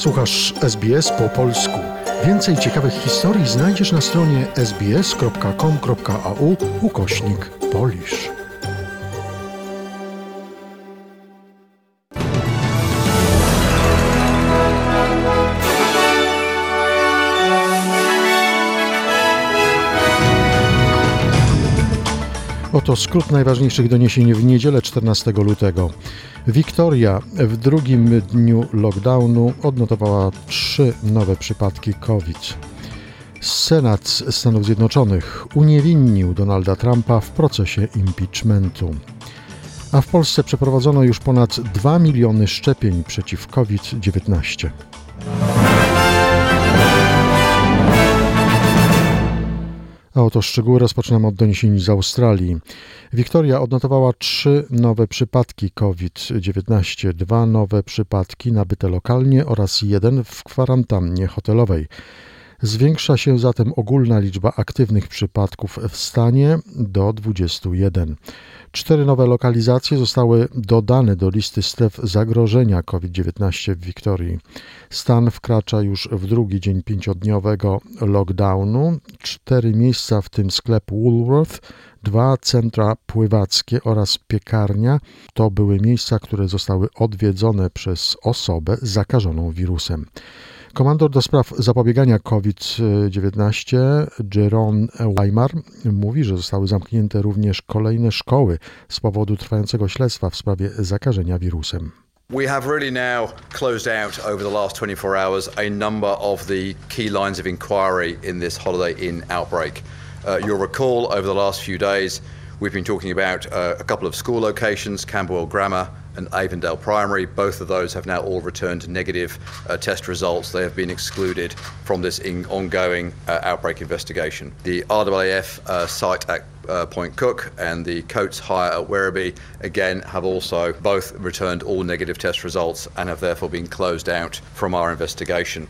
Słuchasz SBS po polsku. Więcej ciekawych historii znajdziesz na stronie sbs.com.au/Polish. Oto skrót najważniejszych doniesień w niedzielę 14 lutego. Wiktoria w drugim dniu lockdownu odnotowała 3 nowe przypadki COVID. Senat Stanów Zjednoczonych uniewinnił Donalda Trumpa w procesie impeachmentu. A w Polsce przeprowadzono już ponad 2 miliony szczepień przeciw COVID-19. A oto szczegóły. Rozpoczynamy od doniesień z Australii. Wiktoria odnotowała 3 nowe przypadki COVID-19, 2 nowe przypadki nabyte lokalnie oraz 1 w kwarantannie hotelowej. Zwiększa się zatem ogólna liczba aktywnych przypadków w stanie do 21. 4 nowe lokalizacje zostały dodane do listy stref zagrożenia COVID-19 w Wiktorii. Stan wkracza już w drugi dzień 5-dniowego lockdownu. 4 miejsca, w tym sklep Woolworth, 2 centra pływackie oraz piekarnia, to były miejsca, które zostały odwiedzone przez osobę zakażoną wirusem. Komandor do spraw zapobiegania COVID-19 Jerome Weimar mówi, że zostały zamknięte również kolejne szkoły z powodu trwającego śledztwa w sprawie zakażenia wirusem. We have really now closed out over the last 24 hours a number of the key lines of inquiry in this Holiday Inn outbreak. You'll recall over the last few days we've been talking about a couple of school locations, Camberwell Grammar and Avondale Primary. Both of those have now all returned negative test results. They have been excluded from this ongoing outbreak investigation. The RAAF site at Point Cook and the Coates Hire at Werribee again have also both returned all negative test results and have therefore been closed out from our investigation.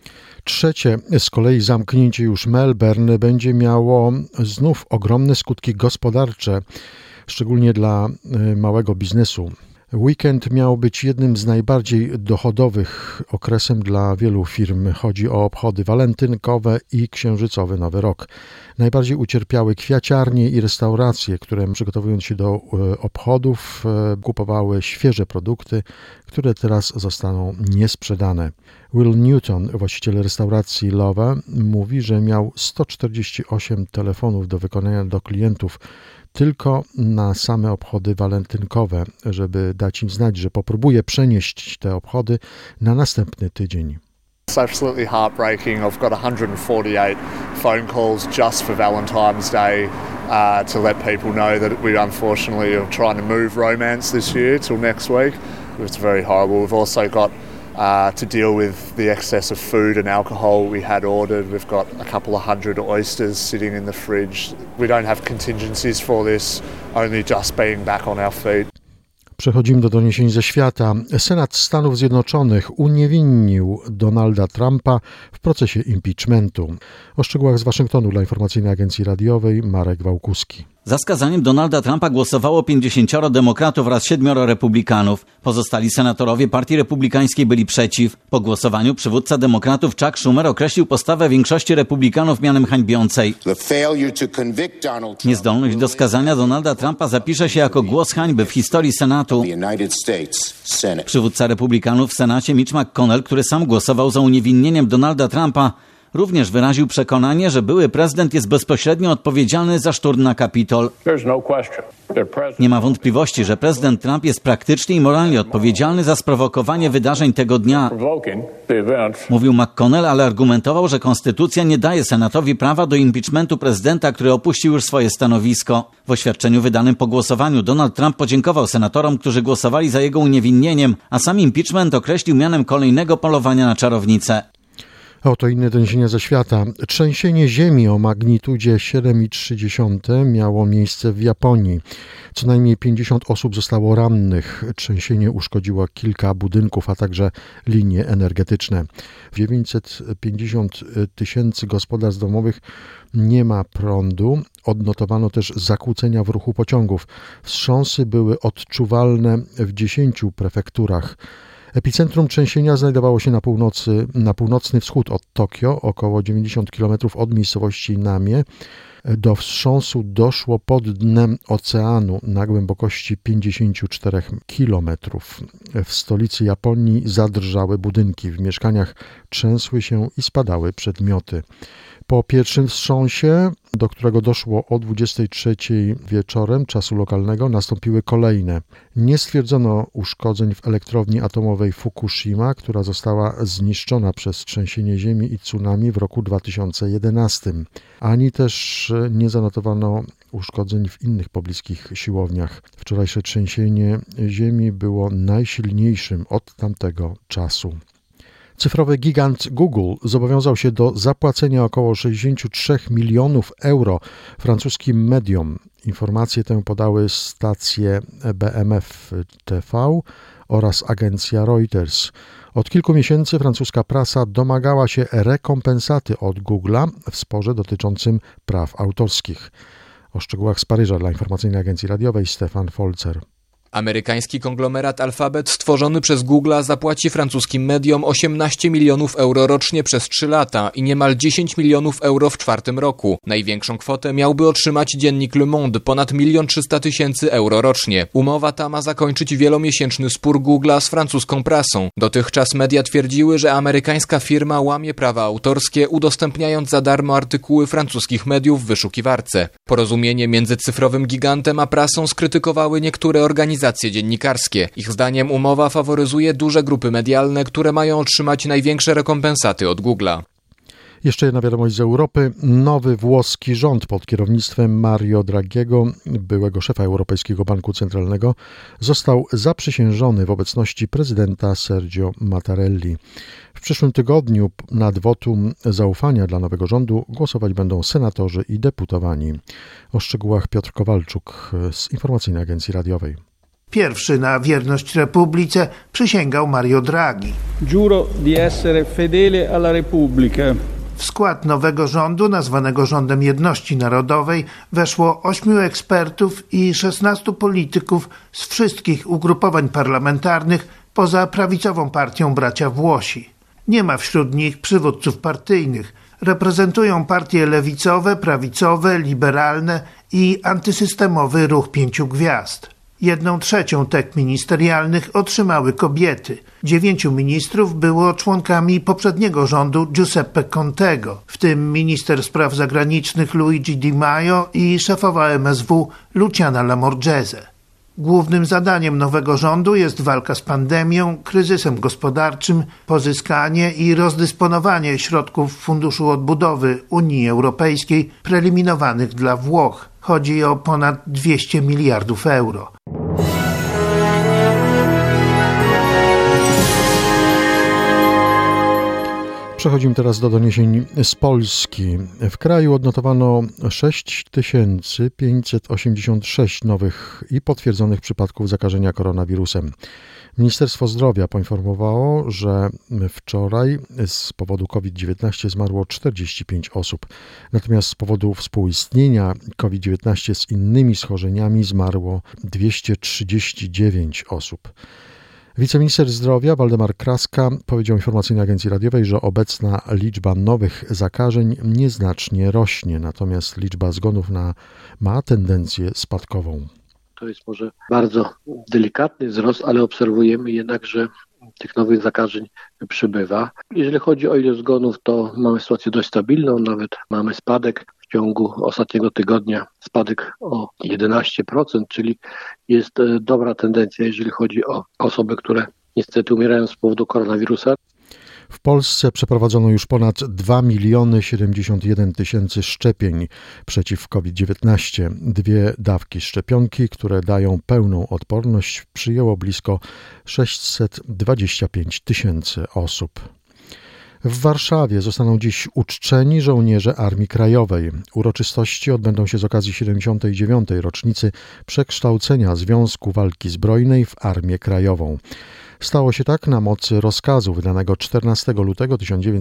Trzecie z kolei zamknięcie już Melbourne będzie miało znów ogromne skutki gospodarcze, szczególnie dla małego biznesu. Weekend miał być jednym z najbardziej dochodowych okresem dla wielu firm. Chodzi o obchody walentynkowe i księżycowy Nowy Rok. Najbardziej ucierpiały kwiaciarnie i restauracje, które przygotowując się do obchodów kupowały świeże produkty, które teraz zostaną niesprzedane. Will Newton, właściciel restauracji Love, mówi, że miał 148 telefonów do wykonania do klientów tylko na same obchody walentynkowe, żeby dać im znać, że popróbuje przenieść te obchody na następny tydzień. It's absolutely heartbreaking. I've got 148 phone calls just for Valentine's Day to let people know that we unfortunately are trying to move romance this year till next week. It's very horrible. We've also got to deal with the excess of food and alcohol we had ordered. We've got a couple of hundred oysters sitting in the fridge. We don't have contingencies for this, only just being back on our feet. Przechodzimy do doniesień ze świata. Senat Stanów Zjednoczonych uniewinnił Donalda Trumpa w procesie impeachmentu. O szczegółach z Waszyngtonu dla informacyjnej agencji radiowej Marek Wałkuski. Za skazaniem Donalda Trumpa głosowało 50 demokratów oraz 7 republikanów. Pozostali senatorowie Partii Republikańskiej byli przeciw. Po głosowaniu przywódca demokratów Chuck Schumer określił postawę większości republikanów mianem hańbiącej. Niezdolność do skazania Donalda Trumpa zapisze się jako głos hańby w historii Senatu. Przywódca republikanów w Senacie Mitch McConnell, który sam głosował za uniewinnieniem Donalda Trumpa, również wyraził przekonanie, że były prezydent jest bezpośrednio odpowiedzialny za szturm na Kapitol. Nie ma wątpliwości, że prezydent Trump jest praktycznie i moralnie odpowiedzialny za sprowokowanie wydarzeń tego dnia. Mówił McConnell, ale argumentował, że konstytucja nie daje Senatowi prawa do impeachmentu prezydenta, który opuścił już swoje stanowisko. W oświadczeniu wydanym po głosowaniu Donald Trump podziękował senatorom, którzy głosowali za jego uniewinnieniem, a sam impeachment określił mianem kolejnego polowania na czarownicę. Oto inne doniesienia ze świata. Trzęsienie ziemi o magnitudzie 7,3 miało miejsce w Japonii. Co najmniej 50 osób zostało rannych. Trzęsienie uszkodziło kilka budynków, a także linie energetyczne. 950 tysięcy gospodarstw domowych nie ma prądu. Odnotowano też zakłócenia w ruchu pociągów. Wstrząsy były odczuwalne w 10 prefekturach. Epicentrum trzęsienia znajdowało się na północny wschód od Tokio, około 90 km od miejscowości Namie. Do wstrząsu doszło pod dnem oceanu na głębokości 54 km. W stolicy Japonii zadrżały budynki, w mieszkaniach trzęsły się i spadały przedmioty. Po pierwszym wstrząsie, do którego doszło o 23 wieczorem czasu lokalnego, nastąpiły kolejne. Nie stwierdzono uszkodzeń w elektrowni atomowej Fukushima, która została zniszczona przez trzęsienie ziemi i tsunami w roku 2011. Ani też nie zanotowano uszkodzeń w innych pobliskich siłowniach. Wczorajsze trzęsienie ziemi było najsilniejszym od tamtego czasu. Cyfrowy gigant Google zobowiązał się do zapłacenia około 63 milionów euro francuskim mediom. Informację tę podały stacje BMF TV oraz agencja Reuters. Od kilku miesięcy francuska prasa domagała się rekompensaty od Google'a w sporze dotyczącym praw autorskich. O szczegółach z Paryża dla informacyjnej agencji radiowej Stefan Folzer. Amerykański konglomerat Alphabet stworzony przez Google'a zapłaci francuskim mediom 18 milionów euro rocznie przez 3 lata i niemal 10 milionów euro w 4. roku. Największą kwotę miałby otrzymać dziennik Le Monde, ponad 1 300 000 euro rocznie. Umowa ta ma zakończyć wielomiesięczny spór Google'a z francuską prasą. Dotychczas media twierdziły, że amerykańska firma łamie prawa autorskie, udostępniając za darmo artykuły francuskich mediów w wyszukiwarce. Porozumienie między cyfrowym gigantem a prasą skrytykowały niektóre organizacje dziennikarskie. Ich zdaniem umowa faworyzuje duże grupy medialne, które mają otrzymać największe rekompensaty od Google'a. Jeszcze jedna wiadomość z Europy. Nowy włoski rząd pod kierownictwem Mario Draghiego, byłego szefa Europejskiego Banku Centralnego, został zaprzysiężony w obecności prezydenta Sergio Mattarelli. W przyszłym tygodniu nad wotum zaufania dla nowego rządu głosować będą senatorzy i deputowani. O szczegółach Piotr Kowalczuk z Informacyjnej Agencji Radiowej. Pierwszy na wierność Republice przysięgał Mario Draghi. Giuro di essere fedele alla Repubblica. W skład nowego rządu, nazwanego Rządem Jedności Narodowej, weszło 8 ekspertów i 16 polityków z wszystkich ugrupowań parlamentarnych poza prawicową partią Bracia Włosi. Nie ma wśród nich przywódców partyjnych. Reprezentują partie lewicowe, prawicowe, liberalne i antysystemowy Ruch Pięciu Gwiazd. 1/3 tek ministerialnych otrzymały kobiety. 9 ministrów było członkami poprzedniego rządu Giuseppe Contego, w tym minister spraw zagranicznych Luigi Di Maio i szefowa MSW Luciana Lamorgese. Głównym zadaniem nowego rządu jest walka z pandemią, kryzysem gospodarczym, pozyskanie i rozdysponowanie środków Funduszu Odbudowy Unii Europejskiej preliminowanych dla Włoch. Chodzi o ponad 200 miliardów euro. Przechodzimy teraz do doniesień z Polski. W kraju odnotowano 6586 nowych i potwierdzonych przypadków zakażenia koronawirusem. Ministerstwo Zdrowia poinformowało, że wczoraj z powodu COVID-19 zmarło 45 osób. Natomiast z powodu współistnienia COVID-19 z innymi schorzeniami zmarło 239 osób. Wiceminister zdrowia Waldemar Kraska powiedział Informacyjnej Agencji Radiowej, że obecna liczba nowych zakażeń nieznacznie rośnie, natomiast liczba zgonów ma tendencję spadkową. To jest może bardzo delikatny wzrost, ale obserwujemy jednak, że tych nowych zakażeń przybywa. Jeżeli chodzi o ilość zgonów, to mamy sytuację dość stabilną, nawet mamy spadek w ciągu ostatniego tygodnia, spadek o 11%, czyli jest dobra tendencja, jeżeli chodzi o osoby, które niestety umierają z powodu koronawirusa. W Polsce przeprowadzono już ponad 2 071 000 szczepień przeciw COVID-19. 2 dawki szczepionki, które dają pełną odporność, przyjęło blisko 625 000 osób. W Warszawie zostaną dziś uczczeni żołnierze Armii Krajowej. Uroczystości odbędą się z okazji 79. rocznicy przekształcenia Związku Walki Zbrojnej w Armię Krajową. Stało się tak na mocy rozkazu wydanego 14 lutego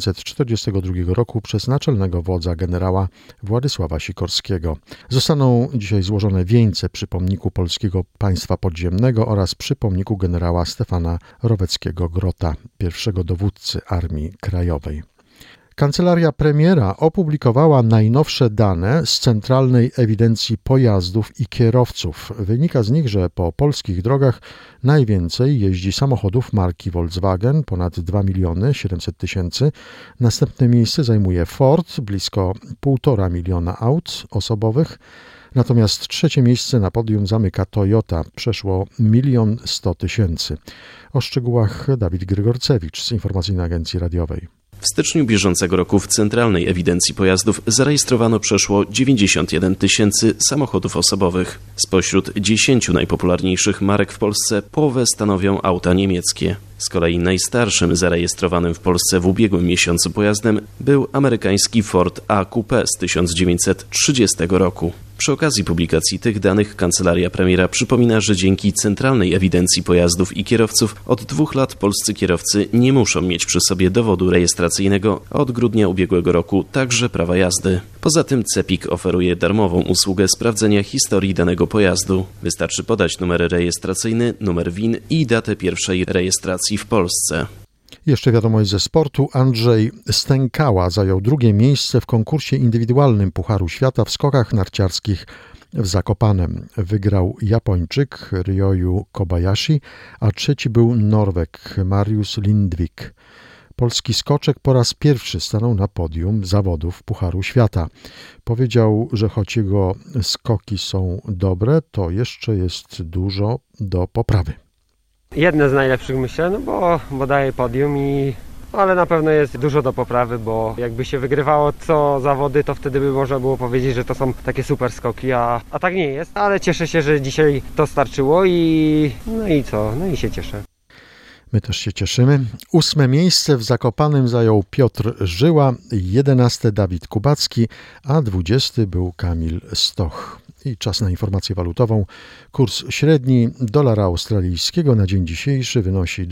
1942 roku przez naczelnego wodza generała Władysława Sikorskiego. Zostaną dzisiaj złożone wieńce przy pomniku Polskiego Państwa Podziemnego oraz przy pomniku generała Stefana Roweckiego-Grota, pierwszego dowódcy Armii Krajowej. Kancelaria Premiera opublikowała najnowsze dane z Centralnej Ewidencji Pojazdów i Kierowców. Wynika z nich, że po polskich drogach najwięcej jeździ samochodów marki Volkswagen, ponad 2 700 000. Następne miejsce zajmuje Ford, blisko 1,5 miliona aut osobowych. Natomiast trzecie miejsce na podium zamyka Toyota, przeszło 1 100 000. O szczegółach Dawid Grygorcewicz z Informacyjnej Agencji Radiowej. W styczniu bieżącego roku w Centralnej Ewidencji Pojazdów zarejestrowano przeszło 91 000 samochodów osobowych. Spośród 10 najpopularniejszych marek w Polsce połowę stanowią auta niemieckie. Z kolei najstarszym zarejestrowanym w Polsce w ubiegłym miesiącu pojazdem był amerykański Ford A Coupe z 1930 roku. Przy okazji publikacji tych danych Kancelaria Premiera przypomina, że dzięki Centralnej Ewidencji Pojazdów i Kierowców od 2 lat polscy kierowcy nie muszą mieć przy sobie dowodu rejestracyjnego, a od grudnia ubiegłego roku także prawa jazdy. Poza tym CEPiK oferuje darmową usługę sprawdzenia historii danego pojazdu. Wystarczy podać numer rejestracyjny, numer VIN i datę pierwszej rejestracji w Polsce. Jeszcze wiadomość ze sportu. Andrzej Stękała zajął drugie miejsce w konkursie indywidualnym Pucharu Świata w skokach narciarskich w Zakopanem. Wygrał Japończyk Ryoyu Kobayashi, a trzeci był Norweg Marius Lindvik. Polski skoczek po raz pierwszy stanął na podium zawodów Pucharu Świata. Powiedział, że choć jego skoki są dobre, to jeszcze jest dużo do poprawy. Jedne z najlepszych, myślę, bo daje podium ale na pewno jest dużo do poprawy, bo jakby się wygrywało co zawody, to wtedy by można było powiedzieć, że to są takie super skoki, a tak nie jest. Ale cieszę się, że dzisiaj to starczyło i się cieszę. My też się cieszymy. 8. miejsce w Zakopanem zajął Piotr Żyła, 11. Dawid Kubacki, a 20. był Kamil Stoch. I czas na informację walutową. Kurs średni dolara australijskiego na dzień dzisiejszy wynosi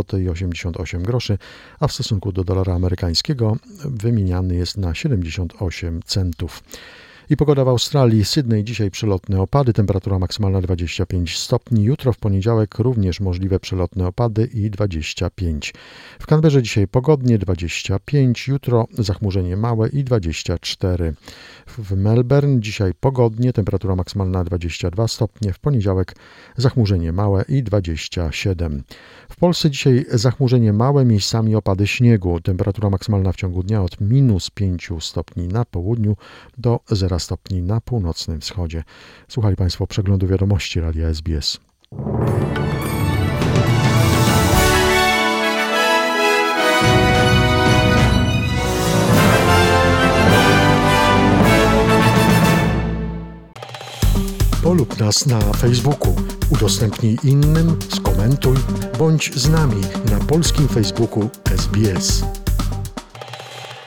2,88 zł, a w stosunku do dolara amerykańskiego wymieniany jest na 78 centów. I pogoda w Australii. Sydney dzisiaj przelotne opady, temperatura maksymalna 25 stopni. Jutro w poniedziałek również możliwe przelotne opady i 25. W Canberrze dzisiaj pogodnie 25, jutro zachmurzenie małe i 24. W Melbourne dzisiaj pogodnie, temperatura maksymalna 22 stopnie. W poniedziałek zachmurzenie małe i 27. W Polsce dzisiaj zachmurzenie małe, miejscami opady śniegu. Temperatura maksymalna w ciągu dnia od -5 stopni na południu do 0 stopni na północnym wschodzie. Słuchali Państwo przeglądu wiadomości Radia SBS. Polub nas na Facebooku, udostępnij innym, skomentuj, bądź z nami na polskim Facebooku SBS.